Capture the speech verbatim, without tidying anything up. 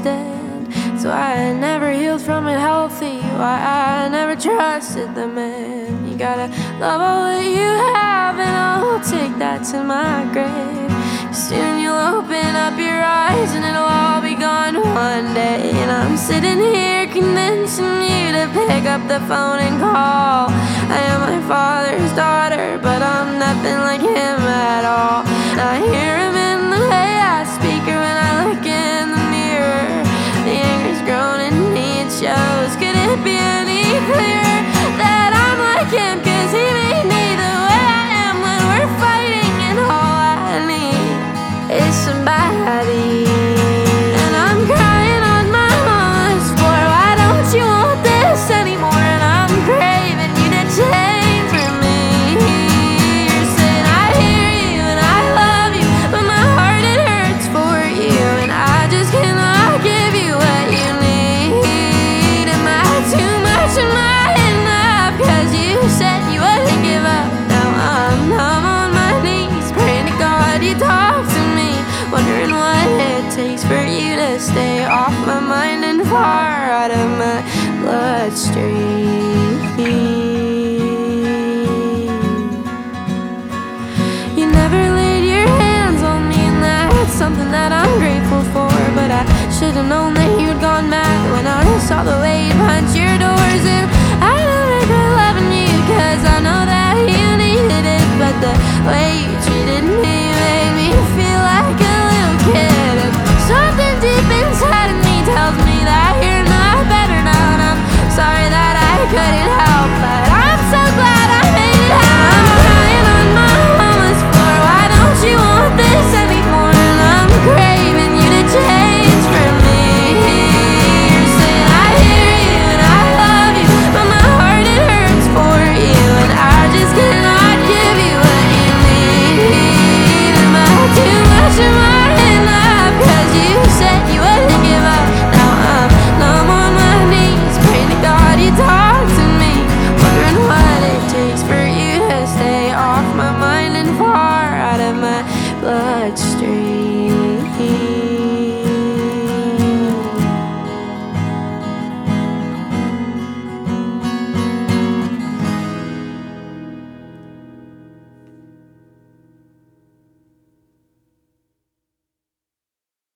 understand. So I never healed from it healthy. Why I never trusted the man. You gotta love all that you have, and I'll take that to my grave. Soon you'll open up your eyes and it'll all be gone one day. And I'm sitting here convincing you to pick up the phone and call. I am my father's daughter, but I'm nothing like him at all. And I hear him in the way I speak or when I look in the mirror. The anger's grown in me, it shows. Could it be any clearer that I'm like him? Cause he made me the way I am when we're fighting, and all I need is somebody. And I'm crying on my mama's floor. Why don't you want this anymore? And I'm craving you to change for me. You're saying I hear you and I love you, but my heart it hurts for you, and I just cannot give you what you need. Am I too much? Am I enough? Cause you said you wouldn't give up. Now I'm, I'm on my knees praying to God you talk to me, wondering what it takes for you to stay off my mind and far out of my bloodstream. You never laid your hands on me, and that's something that I'm grateful for. But I should've known that you'd gone mad when I saw the way